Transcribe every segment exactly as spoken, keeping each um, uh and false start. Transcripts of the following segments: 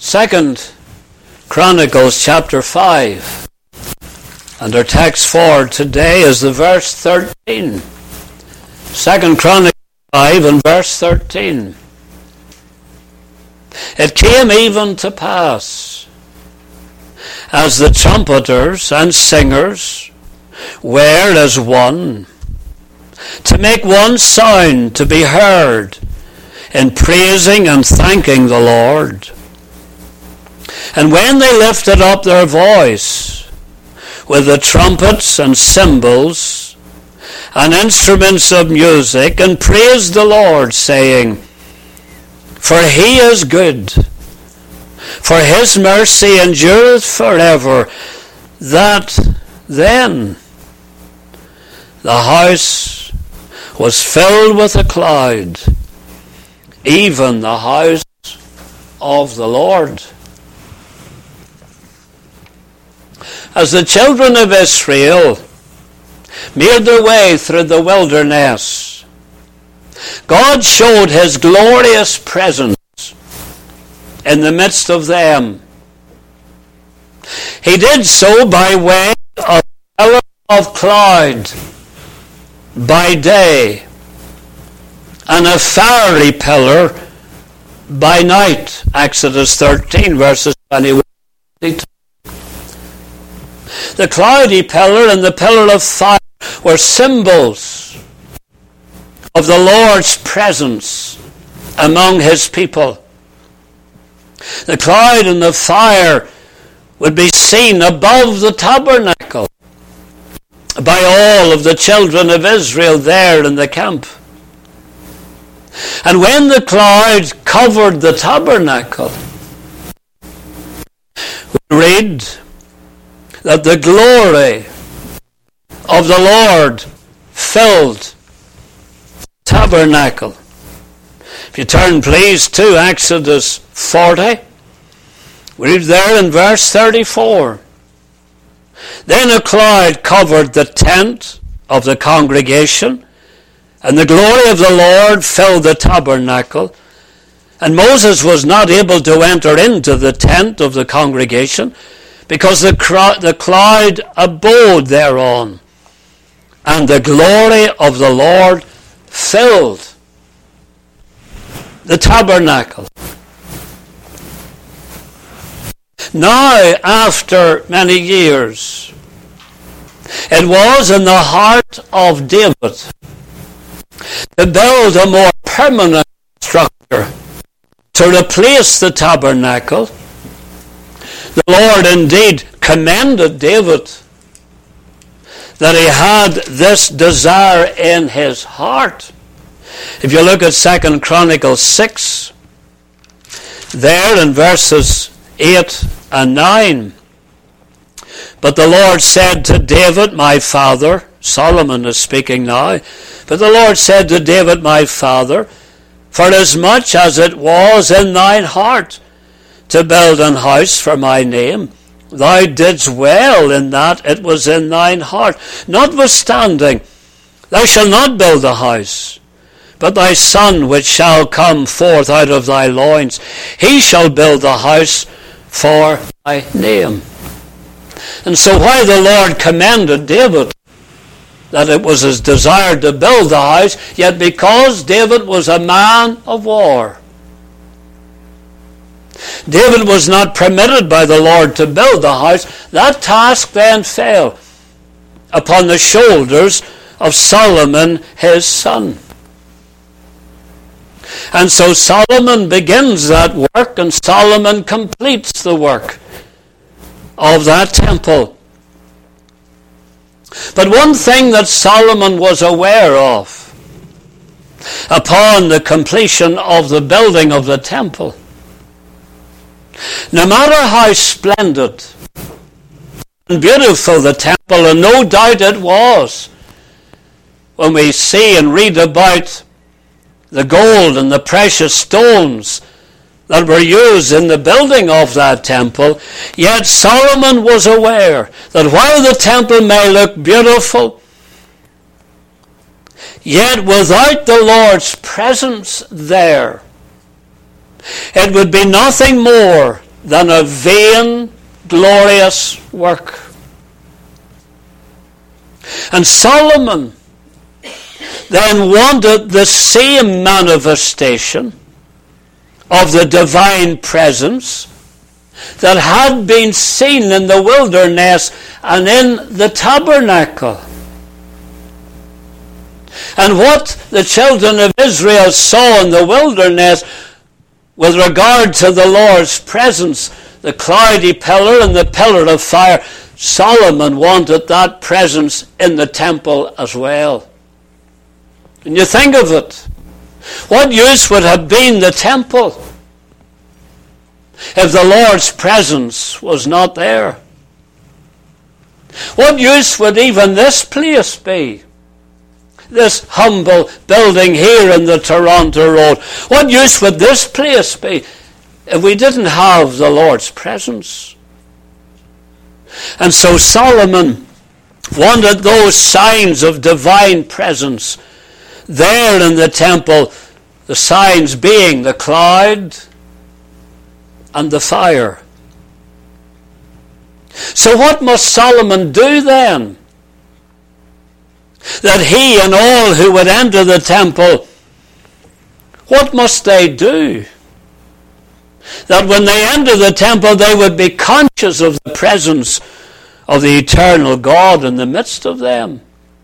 Second Chronicles chapter five. And our text for today is the verse thirteen. Second Chronicles five and verse thirteen. It came even to pass, as the trumpeters and singers were as one, to make one sound to be heard in praising and thanking the Lord. And when they lifted up their voice with the trumpets and cymbals and instruments of music, and praised the Lord, saying, For he is good, for his mercy endureth forever, that then the house was filled with a cloud, even the house of the Lord. As the children of Israel made their way through the wilderness, God showed his glorious presence in the midst of them. He did so by way of a pillar of cloud by day and a fiery pillar by night. Exodus thirteen verses twenty-one to twenty-two. The cloudy pillar and the pillar of fire were symbols of the Lord's presence among his people. The cloud and the fire would be seen above the tabernacle by all of the children of Israel there in the camp. And when the cloud covered the tabernacle, we read that the glory of the Lord filled the tabernacle. If you turn please to Exodus forty, we read there in verse thirty-four. Then a cloud covered the tent of the congregation, and the glory of the Lord filled the tabernacle. And Moses was not able to enter into the tent of the congregation, because the, cro- the cloud abode thereon, and the glory of the Lord filled the tabernacle. Now, after many years, it was in the heart of David to build a more permanent structure to replace the tabernacle. The Lord indeed commended David that he had this desire in his heart. If you look at Second Chronicles six, there in verses eight and nine, but the Lord said to David, my father, Solomon is speaking now, but the Lord said to David, my father, forasmuch as it was in thine heart to build an house for my name, thou didst well in that it was in thine heart. Notwithstanding, thou shalt not build the house, but thy son which shall come forth out of thy loins, he shall build the house for thy name. And so while the Lord commended David that it was his desire to build the house, yet because David was a man of war, David was not permitted by the Lord to build the house. That task then fell upon the shoulders of Solomon, his son. And so Solomon begins that work, and Solomon completes the work of that temple. But one thing that Solomon was aware of upon the completion of the building of the temple, no matter how splendid and beautiful the temple, and no doubt it was, when we see and read about the gold and the precious stones that were used in the building of that temple, yet Solomon was aware that while the temple may look beautiful, yet without the Lord's presence there, it would be nothing more than a vain, glorious work. And Solomon then wanted the same manifestation of the divine presence that had been seen in the wilderness and in the tabernacle. And what the children of Israel saw in the wilderness with regard to the Lord's presence, the cloudy pillar and the pillar of fire, Solomon wanted that presence in the temple as well. And you think of it, what use would have been the temple if the Lord's presence was not there? What use would even this place be? This humble building here in the Toronto Road. What use would this place be if we didn't have the Lord's presence? And so Solomon wanted those signs of divine presence there in the temple, the signs being the cloud and the fire. So what must Solomon do then, that he and all who would enter the temple, what must they do? That when they enter the temple they would be conscious of the presence of the eternal God in the midst of them.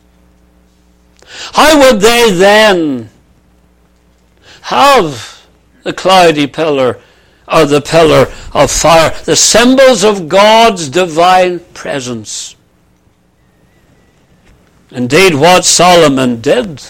How would they then have the cloudy pillar or the pillar of fire, the symbols of God's divine presence? Indeed, what Solomon did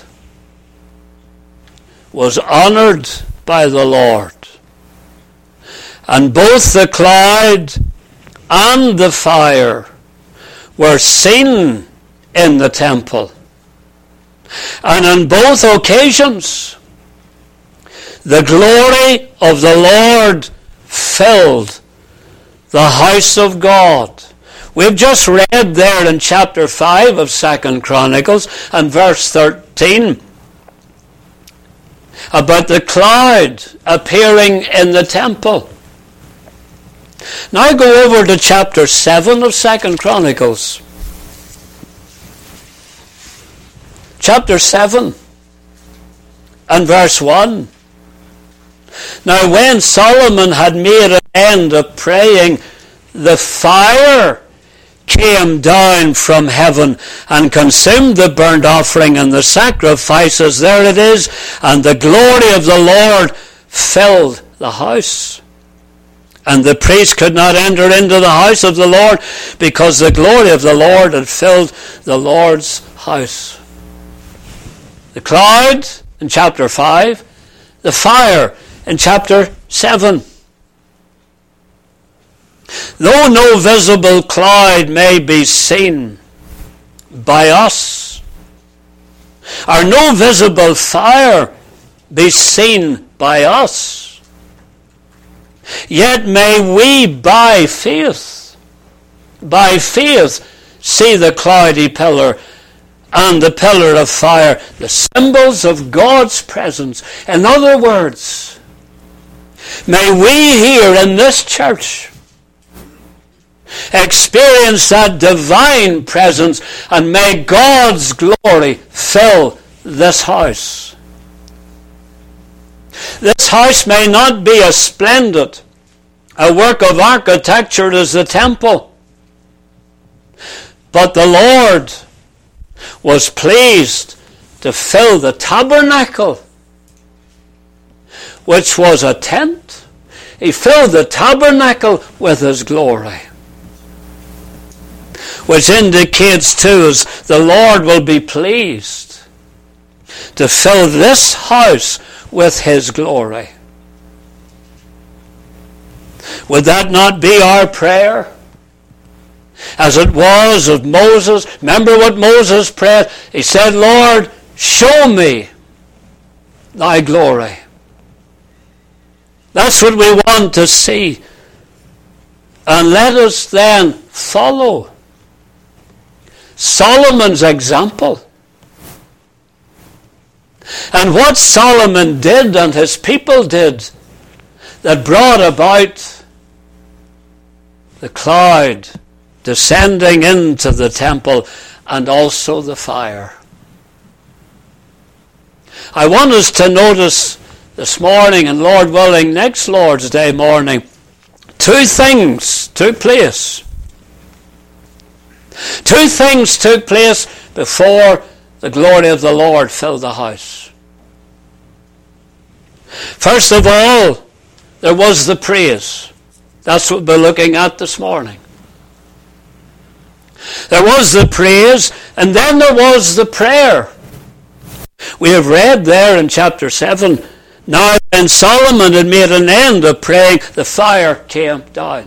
was honored by the Lord. And both the cloud and the fire were seen in the temple. And on both occasions, the glory of the Lord filled the house of God. We've just read there in chapter five of Second Chronicles and verse thirteen about the cloud appearing in the temple. Now go over to chapter seven of Second Chronicles. Chapter seven and verse one. Now when Solomon had made an end of praying, the fire came down from heaven and consumed the burnt offering and the sacrifices. There it is. And the glory of the Lord filled the house. And the priest could not enter into the house of the Lord because the glory of the Lord had filled the Lord's house. The cloud in chapter five, the fire in chapter seven. Though no visible cloud may be seen by us, or no visible fire be seen by us, yet may we by faith, by faith see the cloudy pillar and the pillar of fire, the symbols of God's presence. In other words, may we here in this church experience that divine presence, and may God's glory fill this house. This house may not be as splendid a work of architecture as the temple, but the Lord was pleased to fill the tabernacle, which was a tent. He filled the tabernacle with His glory, which indicates to us the Lord will be pleased to fill this house with His glory. Would that not be our prayer? As it was of Moses. Remember what Moses prayed? He said, Lord, show me thy glory. That's what we want to see. And let us then follow Solomon's example. And what Solomon did and his people did that brought about the cloud descending into the temple, and also the fire. I want us to notice this morning, and Lord willing, next Lord's Day morning, two things took place. Two things took place before the glory of the Lord filled the house. First of all, there was the praise. That's what we're looking at this morning. There was the praise, and then there was the prayer. We have read there in chapter seven, now when Solomon had made an end of praying, the fire came down.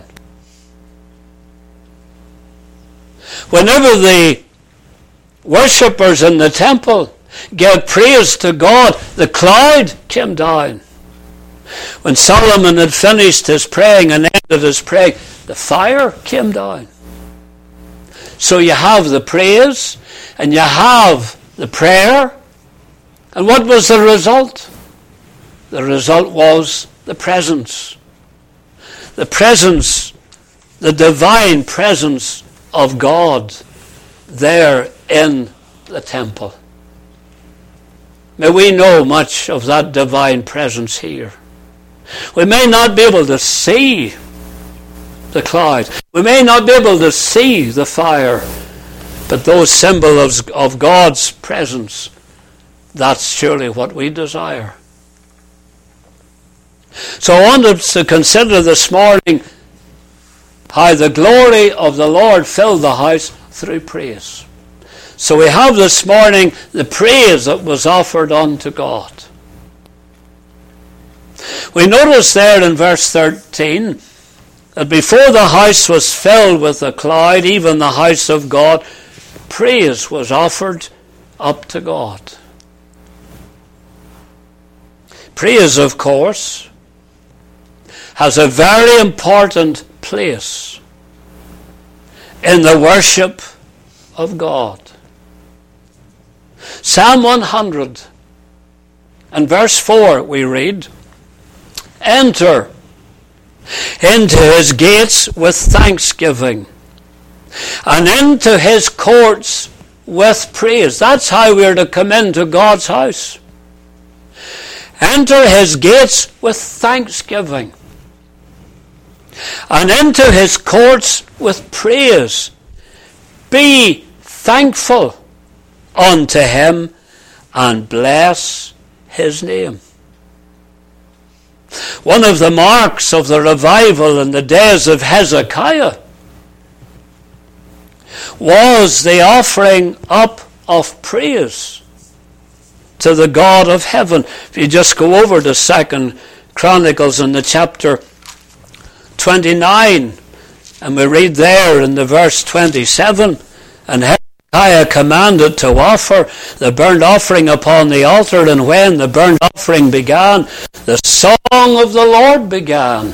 Whenever the worshippers in the temple gave praise to God, the cloud came down. When Solomon had finished his praying and ended his praying, the fire came down. So you have the praise and you have the prayer. And what was the result? The result was the presence. The presence, the divine presence of God there in the temple. May we know much of that divine presence here. We may not be able to see the cloud. We may not be able to see the fire. But those symbols of God's presence, that's surely what we desire. So I want us to consider this morning how the glory of the Lord filled the house through praise. So we have this morning the praise that was offered unto God. We notice there in verse thirteen that before the house was filled with the cloud, even the house of God, praise was offered up to God. Praise, of course, has a very important place in the worship of God. Psalm one hundred and verse four we read, enter into his gates with thanksgiving and into his courts with praise. That's how we're to come into God's house. Enter his gates with thanksgiving and into his courts with praise. Be thankful unto him and bless his name. One of the marks of the revival in the days of Hezekiah was the offering up of praise to the God of heaven. If you just go over to Second Chronicles in the chapter twenty-nine, and we read there in the verse twenty-seven, and Hezekiah commanded to offer the burnt offering upon the altar, and when the burnt offering began, the song of the Lord began.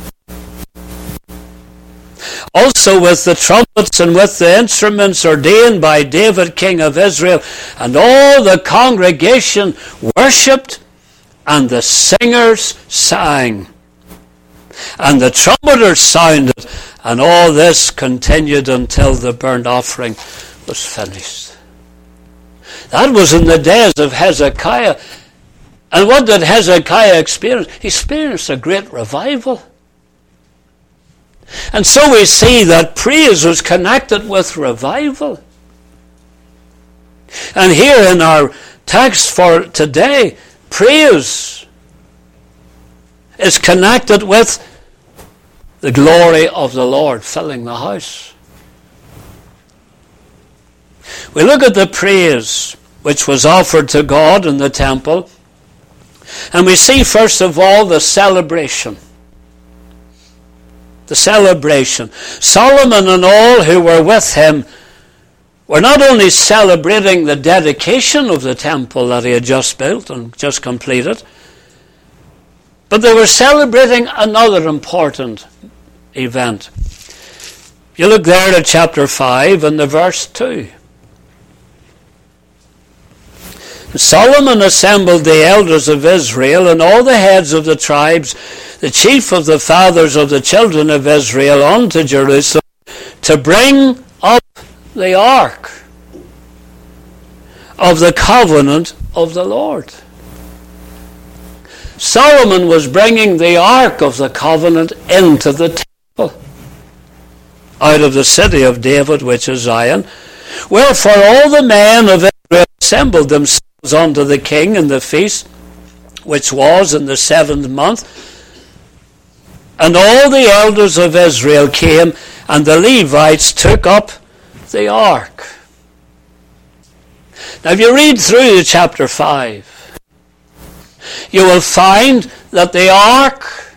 Also with the trumpets and with the instruments ordained by David, king of Israel, and all the congregation worshipped, and the singers sang, and the trumpeters sounded, and all this continued until the burnt offering was finished. That was in the days of Hezekiah. And what did Hezekiah experience? He experienced a great revival. And so we see that praise was connected with revival. And here in our text for today, praise is connected with the glory of the Lord filling the house. We look at the praise which was offered to God in the temple, and we see first of all the celebration. The celebration. Solomon and all who were with him were not only celebrating the dedication of the temple that he had just built and just completed, but they were celebrating another important event. You look there at chapter five and the verse two. Solomon assembled the elders of Israel and all the heads of the tribes, the chief of the fathers of the children of Israel, unto Jerusalem to bring up the ark of the covenant of the Lord. Solomon was bringing the ark of the covenant into the temple out of the city of David, which is Zion. Wherefore all the men of Israel assembled themselves unto the king in the feast, which was in the seventh month. And all the elders of Israel came, and the Levites took up the ark. Now if you read through chapter five, you will find that the ark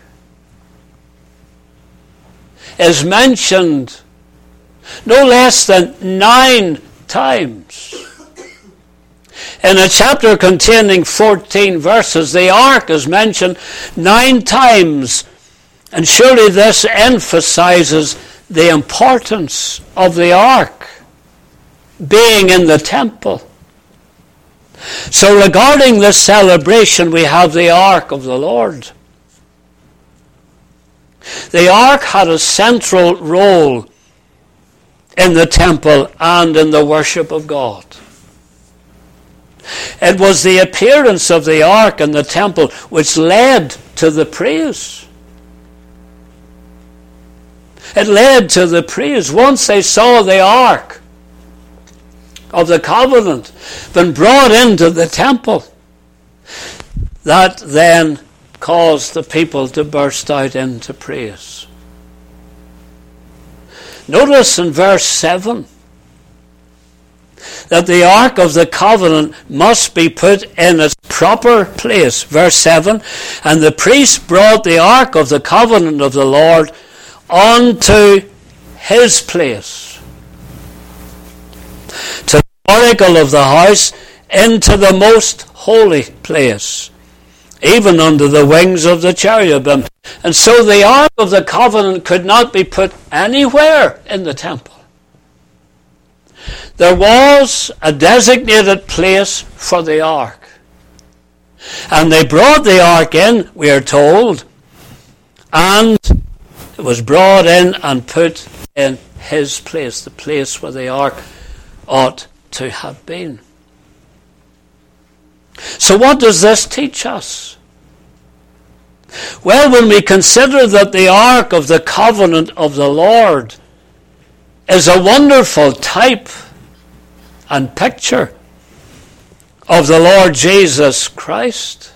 is mentioned no less than nine times. In a chapter containing fourteen verses, the ark is mentioned nine times. And surely this emphasizes the importance of the ark being in the temple. So regarding this celebration, we have the ark of the Lord. The ark had a central role in the temple and in the worship of God. It was the appearance of the ark in the temple which led to the praise. It led to the praise. Once they saw the ark of the covenant been brought into the temple, that then caused the people to burst out into praise. Notice in verse seven that the ark of the covenant must be put in its proper place. Verse seven, and the priest brought the ark of the covenant of the Lord unto his place, to the oracle of the house, into the most holy place, even under the wings of the cherubim. And so the ark of the covenant could not be put anywhere in the temple. There was a designated place for the ark. And they brought the ark in, we are told, and it was brought in and put in his place, the place where the ark ought to have been. So what does this teach us? Well, when we consider that the ark of the covenant of the Lord is a wonderful type and picture of the Lord Jesus Christ,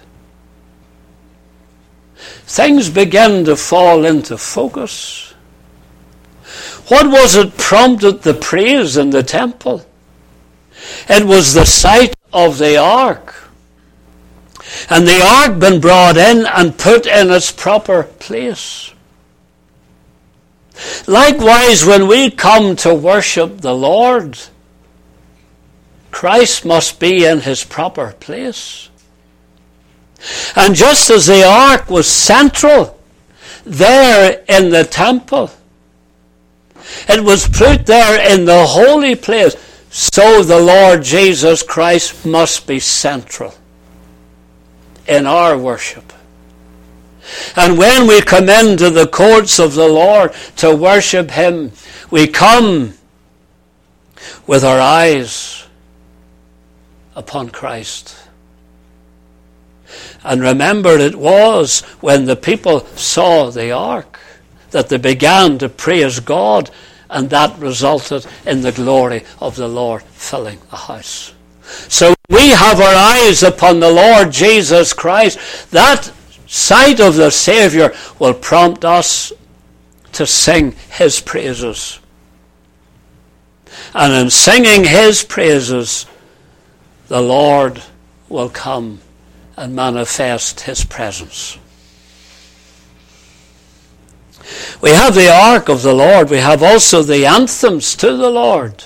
things begin to fall into focus. What was it prompted the praise in the temple? It was the sight of the ark. And the ark been brought in and put in its proper place. Likewise, when we come to worship the Lord, Christ must be in his proper place. And just as the ark was central there in the temple, it was put there in the holy place, so the Lord Jesus Christ must be central in our worship. And when we come into the courts of the Lord to worship him, we come with our eyes upon Christ. And remember, it was when the people saw the ark that they began to praise God, and that resulted in the glory of the Lord filling the house. So we have our eyes upon the Lord Jesus Christ. That sight of the Savior will prompt us to sing his praises. And in singing his praises, the Lord will come and manifest his presence. We have the ark of the Lord. We have also the anthems to the Lord.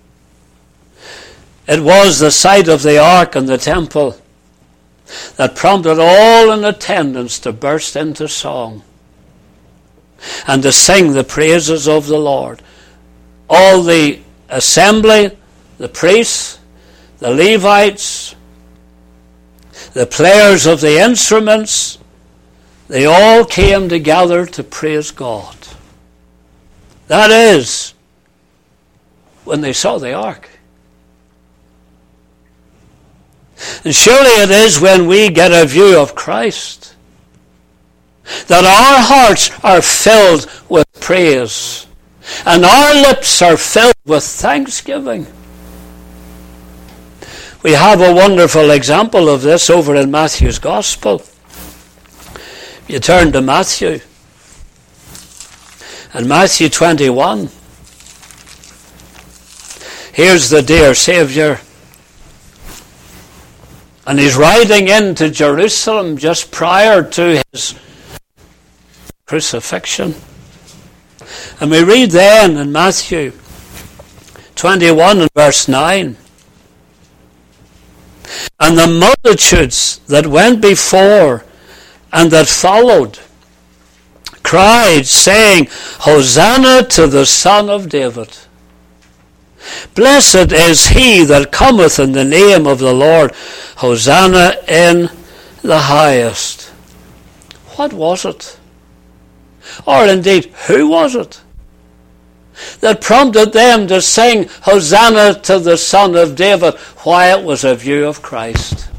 It was the sight of the ark in the temple that prompted all in attendance to burst into song and to sing the praises of the Lord. All the assembly, the priests, the Levites, the players of the instruments, they all came together to praise God. That is, when they saw the ark. And surely it is when we get a view of Christ that our hearts are filled with praise and our lips are filled with thanksgiving. We have a wonderful example of this over in Matthew's Gospel. You turn to Matthew. And Matthew twenty-one. Here's the dear Saviour. And he's riding into Jerusalem just prior to his crucifixion. And we read then in Matthew twenty-one and verse nine. And the multitudes that went before and that followed cried, saying, Hosanna to the Son of David. Blessed is he that cometh in the name of the Lord. Hosanna in the highest. What was it? Or indeed, who was it that prompted them to sing Hosanna to the Son of David? Why, it was a view of Christ.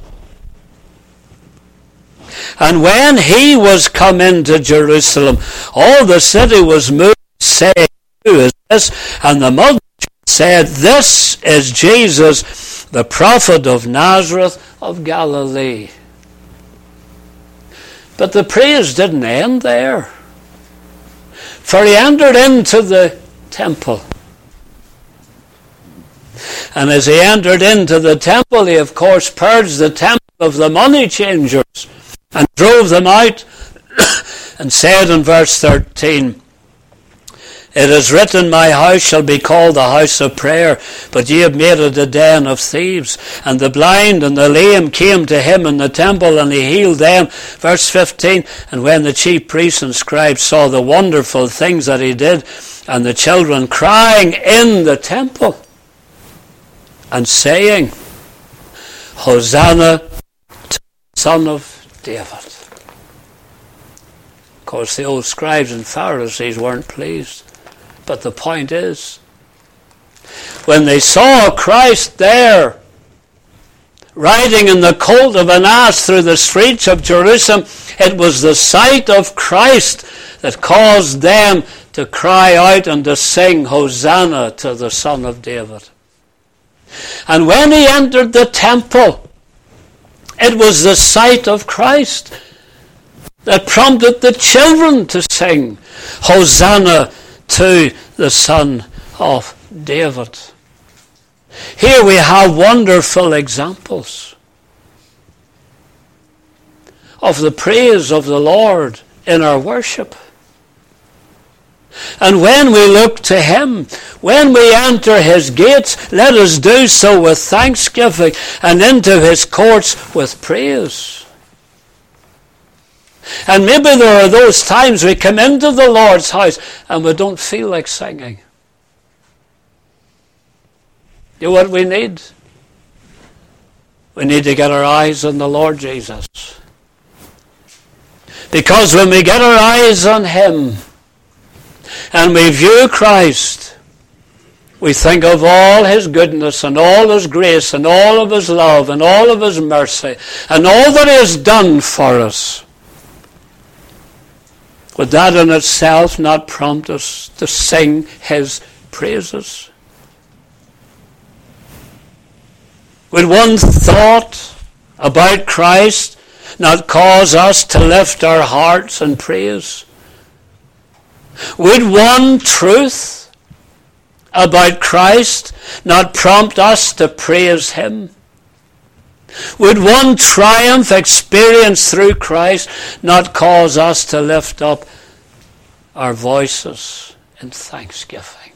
And when he was come into Jerusalem, all the city was moved, saying, Who is this? And the multitude said, This is Jesus, the prophet of Nazareth of Galilee. But the praise didn't end there. For he entered into the temple. And as he entered into the temple, he of course purged the temple of the money changers and drove them out and said in verse thirteen, It is written, My house shall be called the house of prayer, but ye have made it a den of thieves. And the blind and the lame came to him in the temple, and he healed them. Verse fifteen, And when the chief priests and scribes saw the wonderful things that he did, and the children crying in the temple, and saying, Hosanna to the Son of David. Of course, the old scribes and Pharisees weren't pleased. But the point is, when they saw Christ there, riding in the colt of an ass through the streets of Jerusalem, it was the sight of Christ that caused them to cry out and to sing Hosanna to the Son of David. And when he entered the temple, it was the sight of Christ that prompted the children to sing Hosanna to the Son of David. Here we have wonderful examples of the praise of the Lord in our worship. And when we look to him, when we enter his gates, let us do so with thanksgiving, and into his courts with praise. And maybe there are those times we come into the Lord's house and we don't feel like singing. You know what we need? We need to get our eyes on the Lord Jesus. Because when we get our eyes on him and we view Christ, we think of all his goodness and all his grace and all of his love and all of his mercy and all that he has done for us. Would that in itself not prompt us to sing his praises? Would one thought about Christ not cause us to lift our hearts in praise? Would one truth about Christ not prompt us to praise him? Would one triumph experienced through Christ not cause us to lift up our voices in thanksgiving?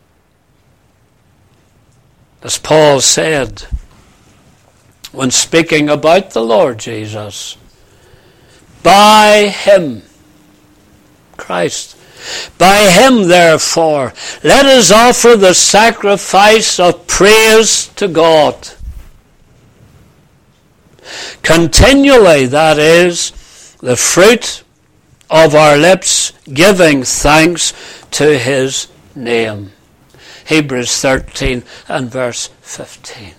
As Paul said when speaking about the Lord Jesus, by him, Christ, by him therefore, let us offer the sacrifice of praise to God. Continually, that is, the fruit of our lips, giving thanks to his name. Hebrews thirteen and verse fifteen.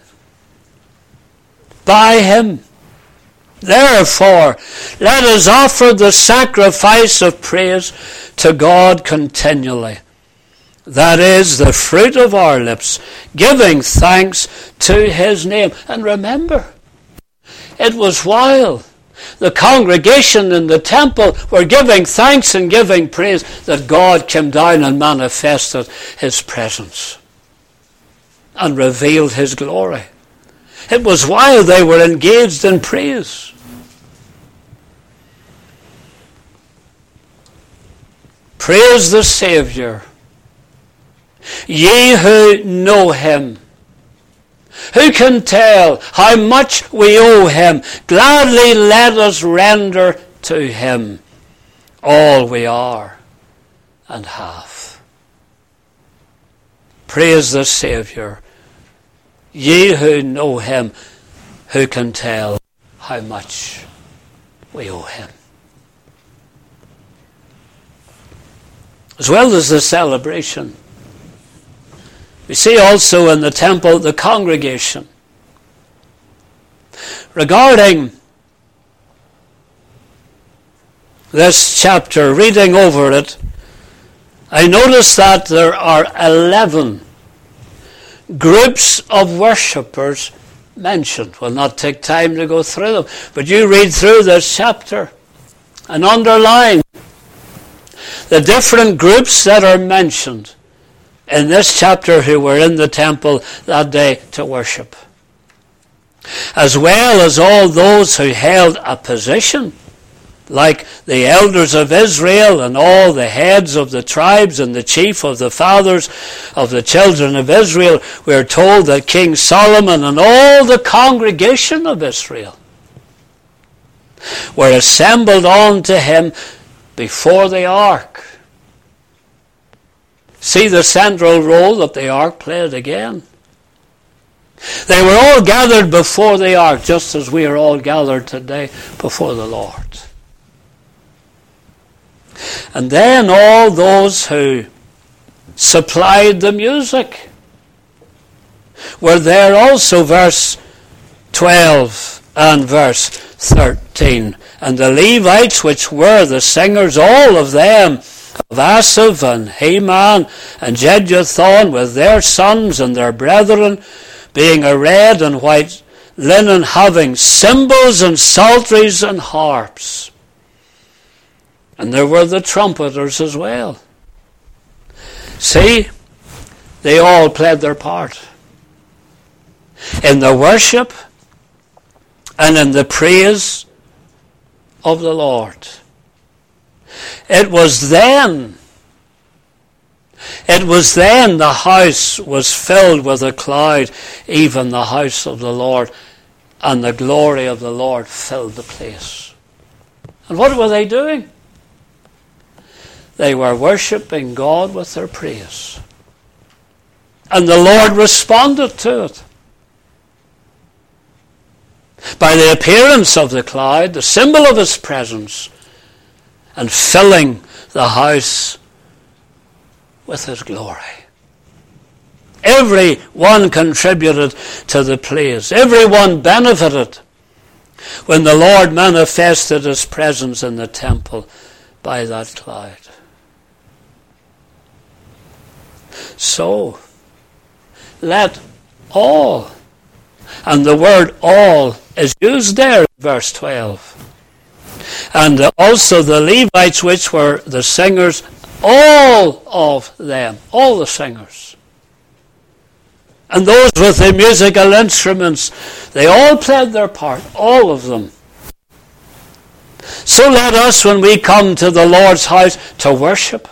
By him, therefore, let us offer the sacrifice of praise to God continually. That is the fruit of our lips, giving thanks to his name. And remember, it was while the congregation in the temple were giving thanks and giving praise that God came down and manifested his presence and revealed his glory. It was while they were engaged in praise. Praise the Saviour, ye who know him. Who can tell how much we owe him? Gladly let us render to him all we are and have. Praise the Saviour, ye who know him. Who can tell how much we owe him? As well as the celebration, we see also in the temple the congregation. Regarding this chapter, reading over it, I notice that there are eleven groups of worshippers mentioned. We'll not take time to go through them, but you read through this chapter and underline the different groups that are mentioned in this chapter who were in the temple that day to worship, as well as all those who held a position, like the elders of Israel and all the heads of the tribes and the chief of the fathers of the children of Israel. We are told that King Solomon and all the congregation of Israel were assembled unto him before the ark. See the central role that the ark played again. They were all gathered before the ark, just as we are all gathered today before the Lord. And then all those who supplied the music were there also, verse twelve and verse thirteen. And the Levites, which were the singers, all of them, of Asaph and Heman and Jeduthun, with their sons and their brethren, being arrayed in white linen, having cymbals and psalteries and harps. And there were the trumpeters as well. See, they all played their part in the worship and in the praise of the Lord. It was then, it was then the house was filled with a cloud, even the house of the Lord, and the glory of the Lord filled the place. And what were they doing? They were worshipping God with their praise. And the Lord responded to it by the appearance of the cloud, the symbol of his presence, and filling the house with his glory. Everyone contributed to the praise. Everyone benefited when the Lord manifested his presence in the temple by that cloud. So, let all, and the word all is used there in verse twelve. And also the Levites, which were the singers, all of them, all the singers. And those with the musical instruments, they all played their part, all of them. So let us, when we come to the Lord's house to worship,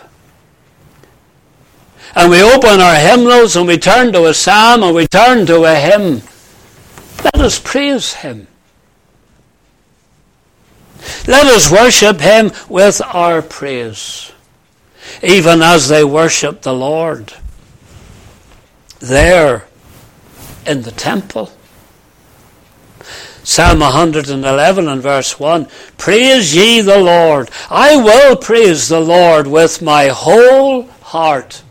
and we open our hymnals and we turn to a psalm and we turn to a hymn, let us praise him. Let us worship him with our praise, even as they worship the Lord there in the temple. Psalm one hundred eleven and verse one, praise ye the Lord. I will praise the Lord with my whole heart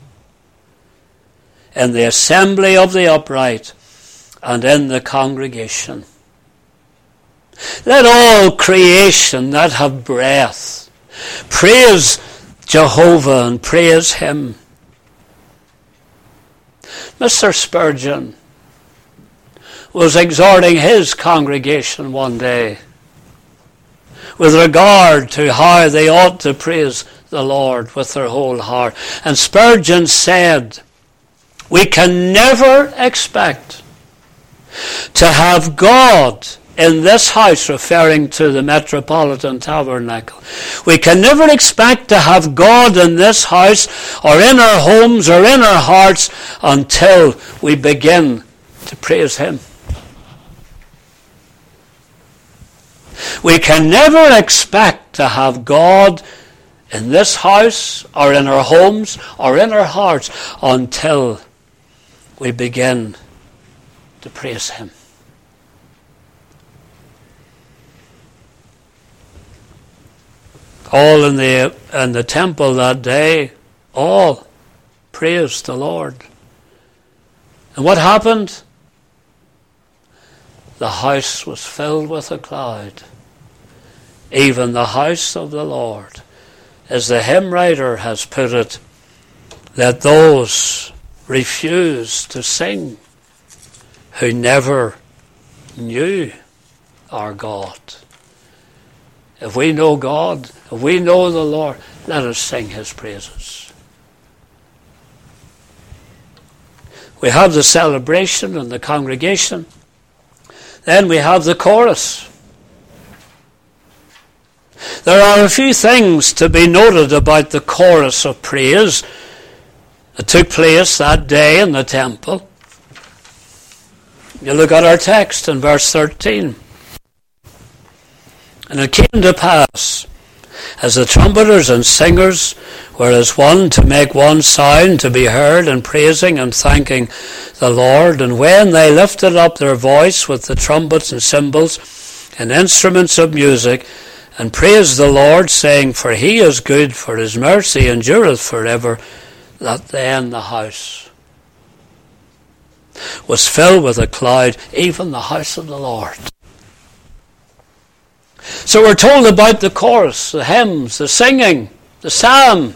in the assembly of the upright and in the congregation. Let all creation that have breath praise Jehovah and praise him. Mister Spurgeon was exhorting his congregation one day with regard to how they ought to praise the Lord with their whole heart. And Spurgeon said, we can never expect to have God in this house, referring to the Metropolitan Tabernacle. We can never expect to have God in this house or in our homes or in our hearts until we begin to praise him. We can never expect to have God in this house or in our homes or in our hearts until we begin to praise him. All in the in the temple that day, all praised the Lord. And what happened? The house was filled with a cloud, even the house of the Lord. As the hymn writer has put it, let those refuse to sing who never knew our God. If we know God, if we know the Lord, let us sing his praises. We have the celebration and the congregation. Then we have the chorus. There are a few things to be noted about the chorus of praise that took place that day in the temple. You look at our text in verse thirteen. And it came to pass, as the trumpeters and singers were as one to make one sound to be heard in praising and thanking the Lord, and when they lifted up their voice with the trumpets and cymbals and instruments of music, and praised the Lord, saying, for he is good, for his mercy endureth forever, that then the house was filled with a cloud, even the house of the Lord. So we're told about the chorus, the hymns, the singing, the psalm.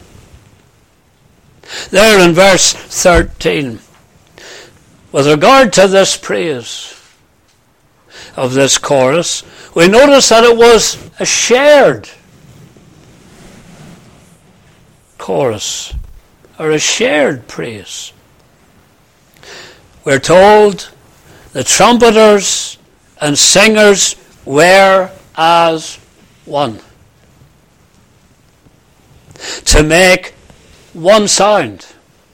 There in verse thirteen, with regard to this praise of this chorus, we notice that it was a shared chorus, or a shared praise. We're told the trumpeters and singers were as one, to make one sound.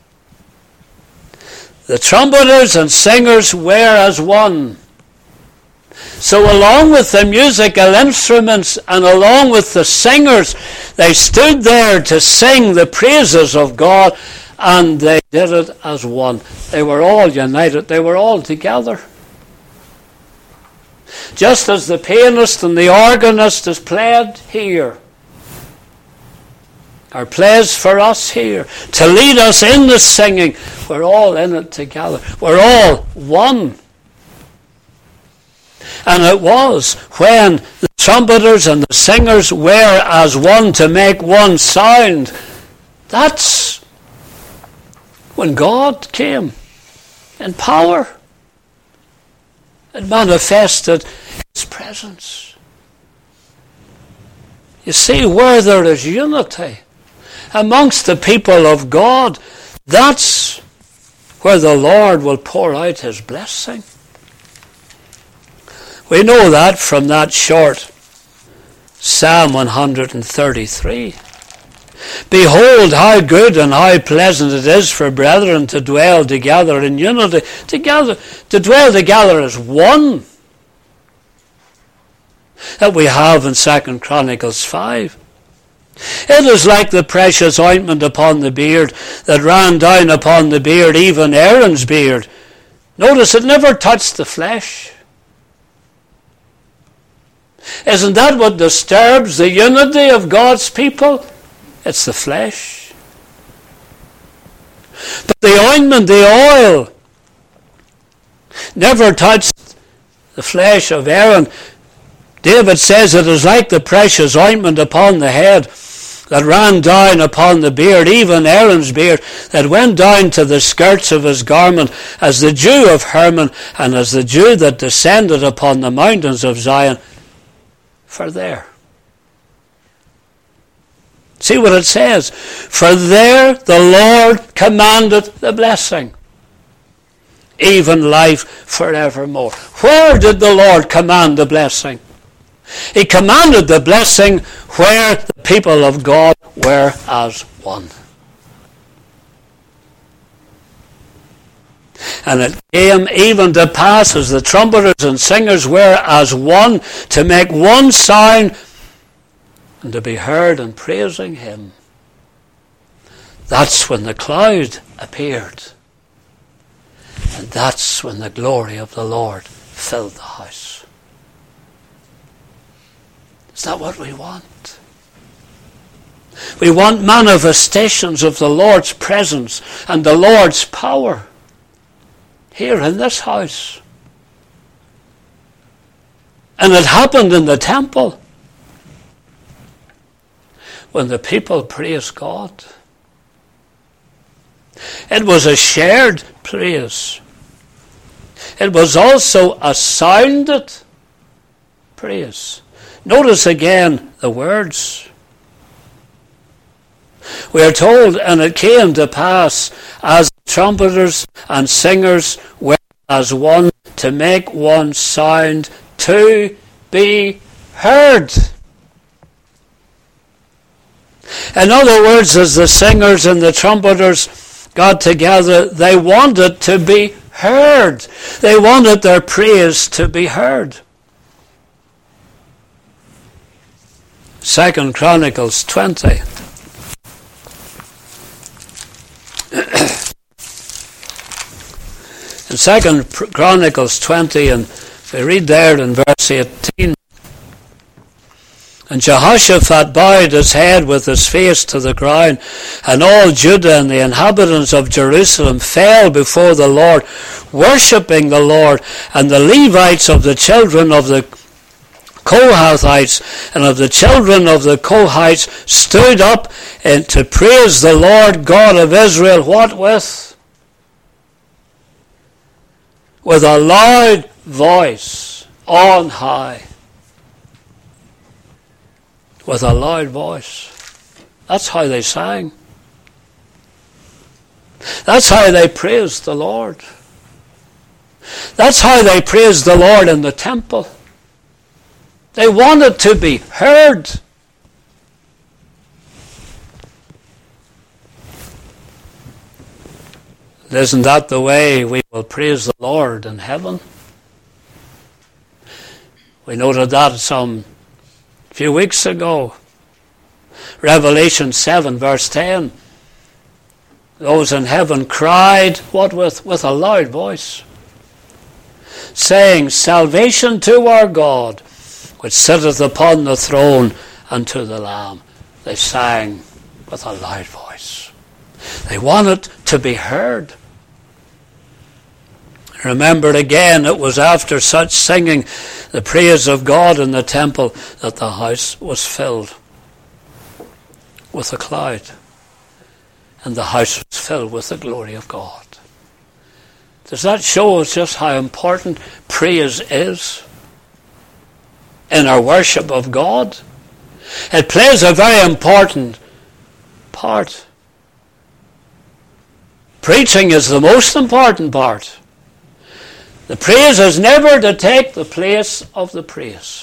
The trumpeters and singers were as one. So along with the musical instruments and along with the singers, they stood there to sing the praises of God, and they did it as one. They were all united. They were all together. Just as the pianist and the organist is played here, or plays for us here, to lead us in the singing, we're all in it together. We're all one. And it was when the trumpeters and the singers were as one to make one sound. That's when God came in power and manifested his presence. You see, where there is unity amongst the people of God, that's where the Lord will pour out his blessing. We know that from that short Psalm one hundred thirty-three. Behold, how good and how pleasant it is for brethren to dwell together in unity, together, to dwell together as one, that we have in Second Chronicles five. It is like the precious ointment upon the beard that ran down upon the beard, even Aaron's beard. Notice it never touched the flesh. Isn't that what disturbs the unity of God's people? It's the flesh. But the ointment, the oil, never touched the flesh of Aaron. David says it is like the precious ointment upon the head that ran down upon the beard, even Aaron's beard, that went down to the skirts of his garment, as the dew of Hermon, and as the dew that descended upon the mountains of Zion. For there. See what it says. For there the Lord commanded the blessing, even life forevermore. Where did the Lord command the blessing? He commanded the blessing where the people of God were as one. And it came even to pass, as the trumpeters and singers were as one, to make one sound and to be heard in praising him. That's when the cloud appeared. And that's when the glory of the Lord filled the house. Is that what we want? We want manifestations of the Lord's presence and the Lord's power here in this house. And it happened in the temple when the people praised God. It was a shared praise. It was also a sounded praise. Notice again the words. We are told, and it came to pass, as trumpeters and singers were as one, to make one sound, to be heard. In other words, as the singers and the trumpeters got together, they wanted to be heard. They wanted their praise to be heard. Second Chronicles twenty. In Second Chronicles twenty, and we read there in verse eighteen, and Jehoshaphat bowed his head with his face to the ground, and all Judah and the inhabitants of Jerusalem fell before the Lord, worshipping the Lord. And the Levites of the children of the Kohathites and of the children of the Kohathites stood up and to praise the Lord God of Israel. What with? With a loud voice on high. With a loud voice. That's how they sang. That's how they praised the Lord. That's how they praised the Lord in the temple. They wanted to be heard. Isn't that the way we will praise the Lord in heaven? We noted that some few weeks ago. Revelation seven verse ten. Those in heaven cried, what with? With a loud voice, saying, salvation to our God, which sitteth upon the throne, and to the Lamb. They sang with a loud voice. They wanted to be heard. Remember again, it was after such singing, the praise of God in the temple, that the house was filled with a cloud. And the house was filled with the glory of God. Does that show us just how important praise is in our worship of God? It plays a very important part. Preaching is the most important part. The praise is never to take the place of the praise.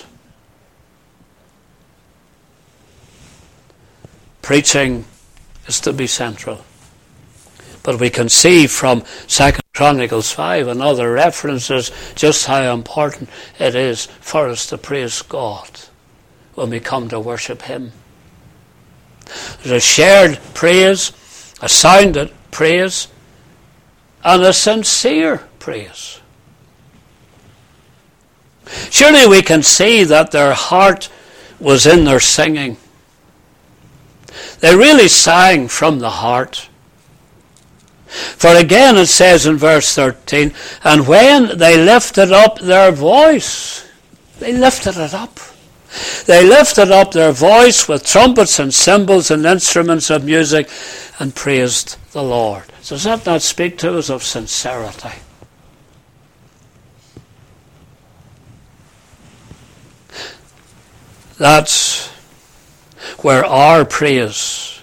Preaching is to be central. But we can see from Second Chronicles five and other references just how important it is for us to praise God when we come to worship Him. There's a shared praise, a sounded praise, and a sincere praise. Surely we can see that their heart was in their singing. They really sang from the heart. For again it says in verse thirteen, and when they lifted up their voice, they lifted it up. They lifted up their voice with trumpets and cymbals and instruments of music and praised the Lord. Does that not speak to us of sincerity? That's where our praise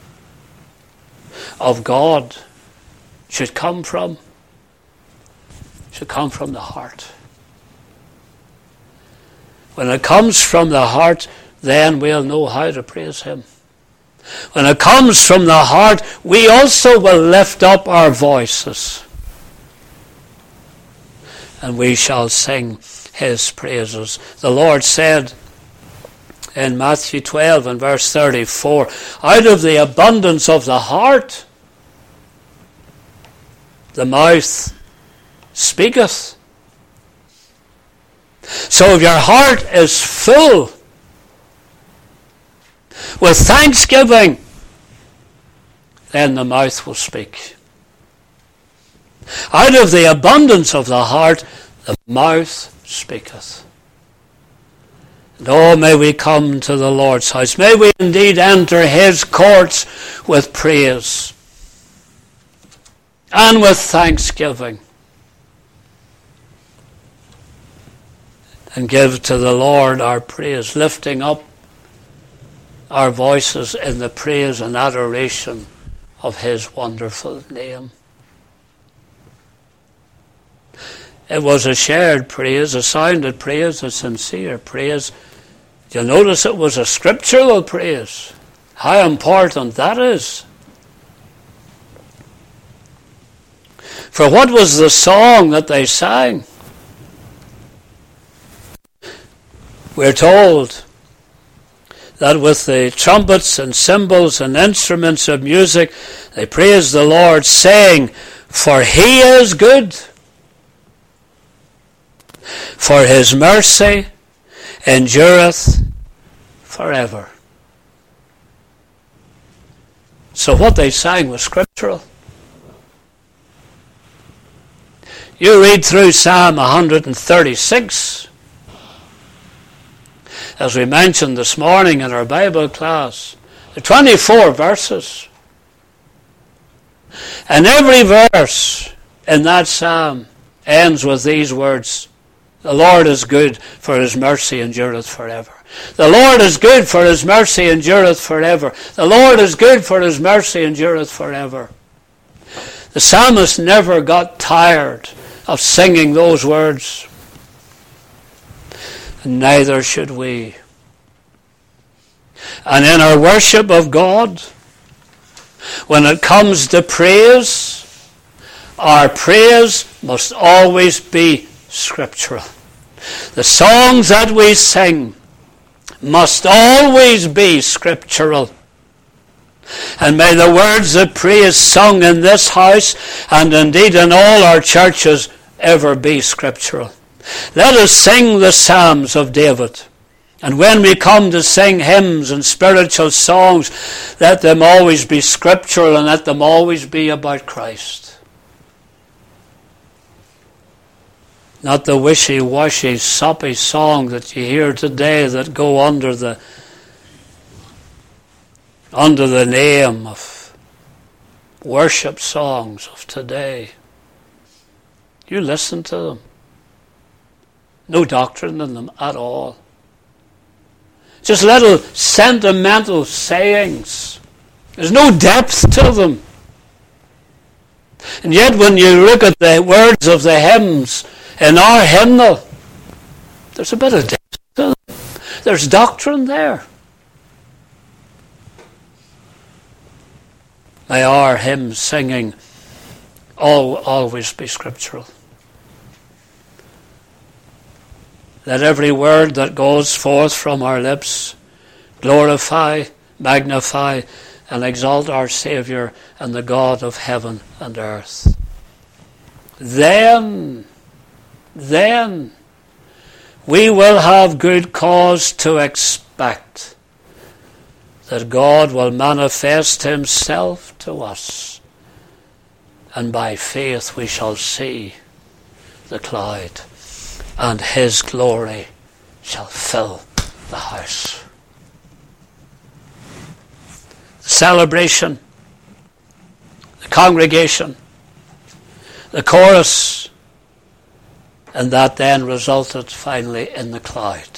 of God should come from. Should come from the heart. When it comes from the heart, then we'll know how to praise Him. When it comes from the heart, we also will lift up our voices. And we shall sing His praises. The Lord said in Matthew twelve and verse thirty-four, out of the abundance of the heart, the mouth speaketh. So if your heart is full with thanksgiving, then the mouth will speak. Out of the abundance of the heart, the mouth speaketh. And oh, may we come to the Lord's house. May we indeed enter His courts with praise and with thanksgiving, and give to the Lord our praise, lifting up our voices in the praise and adoration of His wonderful name. It was a shared praise, a sounded praise, a sincere praise. You'll notice it was a scriptural praise. How important that is. For what was the song that they sang? We're told that with the trumpets and cymbals and instruments of music, they praised the Lord, saying, for He is good, for His mercy endureth forever. So what they sang was scriptural. You read through Psalm one thirty-six, as we mentioned this morning in our Bible class, the twenty-four verses. And every verse in that psalm ends with these words, the Lord is good, for His mercy endureth forever. The Lord is good, for His mercy endureth forever. The Lord is good, for His mercy endureth forever. The psalmist never got tired of singing those words. And neither should we. And in our worship of God, when it comes to praise, our praise must always be scriptural. The songs that we sing must always be scriptural. And may the words of praise sung in this house, and indeed in all our churches, ever be scriptural. Let us sing the Psalms of David. And when we come to sing hymns and spiritual songs, let them always be scriptural and let them always be about Christ. Not the wishy-washy, soppy song that you hear today that go under the under the name of worship songs of today. You listen to them. No doctrine in them at all. Just little sentimental sayings. There's no depth to them. And yet when you look at the words of the hymns in our hymnal, there's a bit of depth to them. There's doctrine there. May our hymn singing all, always be scriptural. Let every word that goes forth from our lips glorify, magnify, and exalt our Saviour and the God of heaven and earth. Then, then we will have good cause to expect that God will manifest himself to us, and by faith we shall see the cloud, and his glory shall fill the house. The celebration, the congregation, the chorus, and that then resulted finally in the cloud.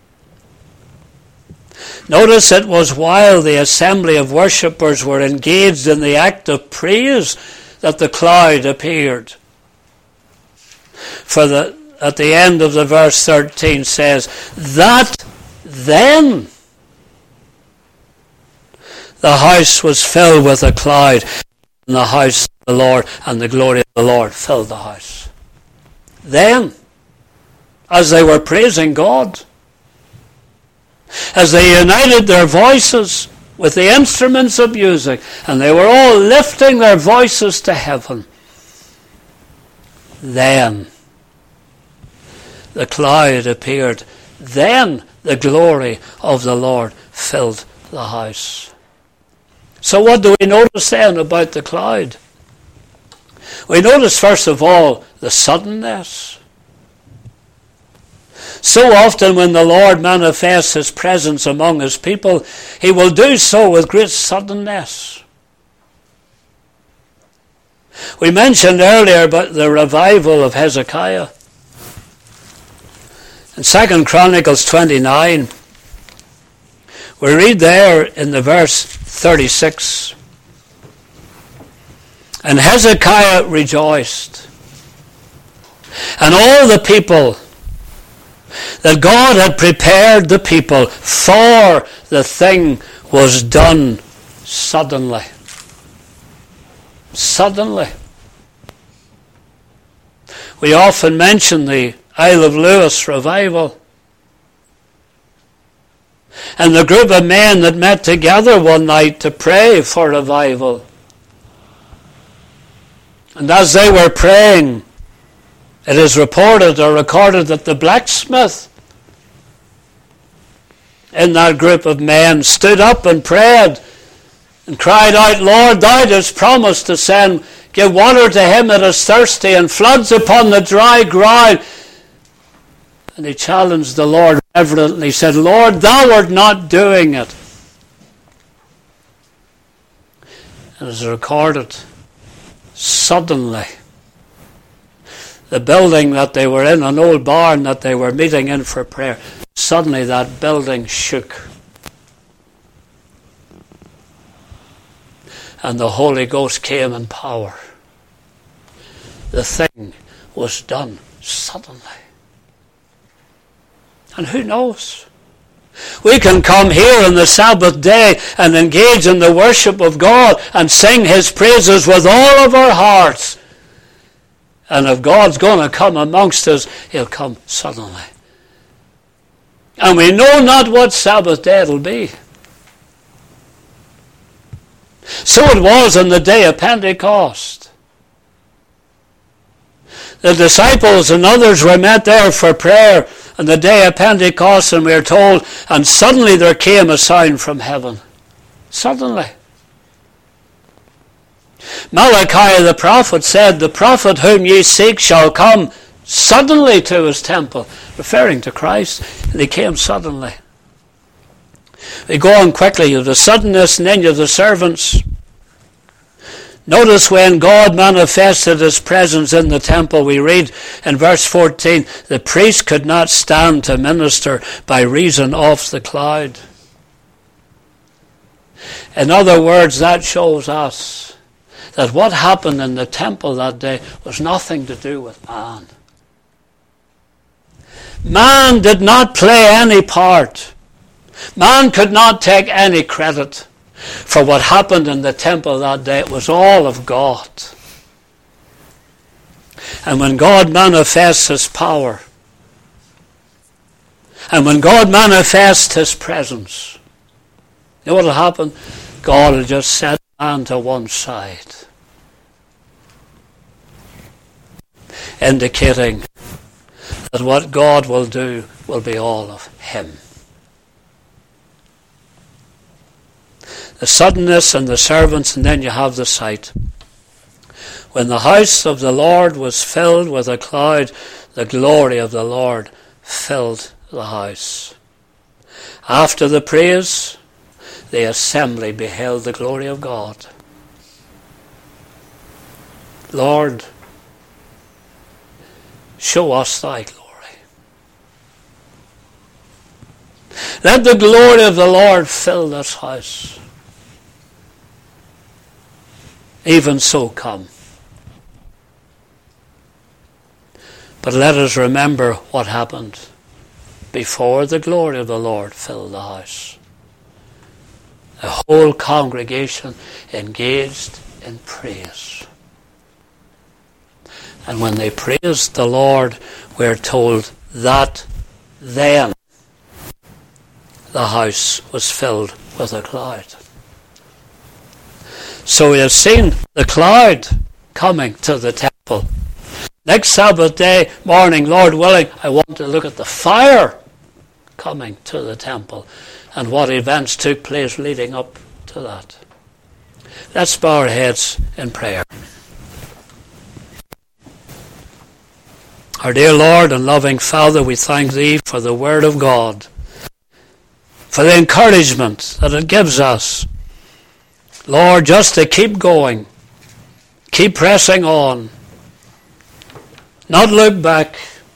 Notice it was while the assembly of worshippers were engaged in the act of praise that the cloud appeared. For the, at the end of the verse thirteen says, that then the house was filled with a cloud, and the house of the Lord and the glory of the Lord filled the house. Then, as they were praising God, as they united their voices with the instruments of music, and they were all lifting their voices to heaven, then the cloud appeared. Then the glory of the Lord filled the house. So what do we notice then about the cloud? We notice first of all the suddenness. So often when the Lord manifests his presence among his people, he will do so with great suddenness. We mentioned earlier about the revival of Hezekiah. In Second Chronicles twenty-nine, we read there in the verse thirty-six, and Hezekiah rejoiced, and all the people, that God had prepared the people, for the thing was done suddenly. Suddenly. We often mention the Isle of Lewis revival, and the group of men that met together one night to pray for revival. And as they were praying, it is reported or recorded that the blacksmith in that group of men stood up and prayed and cried out, Lord, thou didst promise to send, give water to him that is thirsty and floods upon the dry ground. And he challenged the Lord reverently. He said, Lord, thou art not doing it. And it is recorded, suddenly, the building that they were in, an old barn that they were meeting in for prayer, suddenly that building shook. And the Holy Ghost came in power. The thing was done suddenly. And who knows? We can come here on the Sabbath day and engage in the worship of God and sing his praises with all of our hearts. And if God's going to come amongst us, he'll come suddenly. And we know not what Sabbath day it'll be. So it was on the day of Pentecost. The disciples and others were met there for prayer on the day of Pentecost, and we are told, and suddenly there came a sound from heaven. Suddenly. Malachi the prophet said, the prophet whom ye seek shall come suddenly to his temple, referring to Christ, and he came suddenly. We go on quickly. You have the suddenness, and then you have the servants. Notice when God manifested his presence in the temple, we read in verse fourteen, the priest could not stand to minister by reason of the cloud. In other words, that shows us that what happened in the temple that day was nothing to do with man. Man did not play any part. Man could not take any credit for what happened in the temple that day. It was all of God. And when God manifests his power, and when God manifests his presence, you know what will happen? God will just set man to one side, indicating that what God will do will be all of him. The suddenness and the servants, and then you have the sight. When the house of the Lord was filled with a cloud, the glory of the Lord filled the house. After the praise, the assembly beheld the glory of God. Lord, show us thy glory. Let the glory of the Lord fill this house. Even so come. But let us remember what happened before the glory of the Lord filled the house. The whole congregation engaged in praise. And when they praised the Lord, we're told that then the house was filled with a cloud. So we have seen the cloud coming to the temple. Next Sabbath day morning, Lord willing, I want to look at the fire coming to the temple and what events took place leading up to that. Let's bow our heads in prayer. Our dear Lord and loving Father, we thank Thee for the Word of God, for the encouragement that it gives us. Lord, just to keep going, keep pressing on, not look back,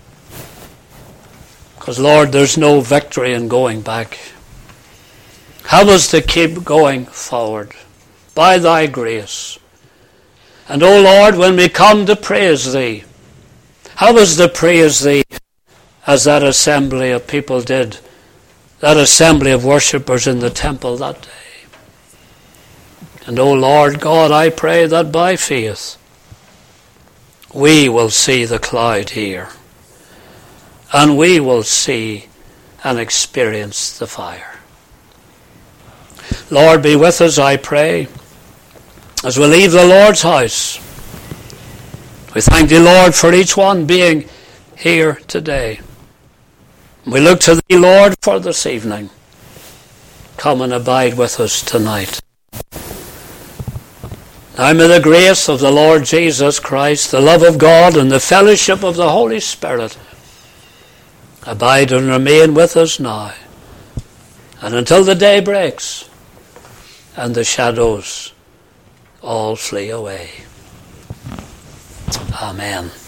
because Lord, there's no victory in going back. Help us to keep going forward by Thy grace. And, O Lord, when we come to praise Thee, help us to praise Thee as that assembly of people did, that assembly of worshippers in the temple that day. And, O Lord God, I pray that by faith we will see the cloud here, and we will see and experience the fire. Lord, be with us, I pray, as we leave the Lord's house. We thank Thee, Lord, for each one being here today. We look to Thee, Lord, for this evening. Come and abide with us tonight. Now may the grace of the Lord Jesus Christ, the love of God, and the fellowship of the Holy Spirit abide and remain with us now, and until the day breaks and the shadows all flee away. Amen.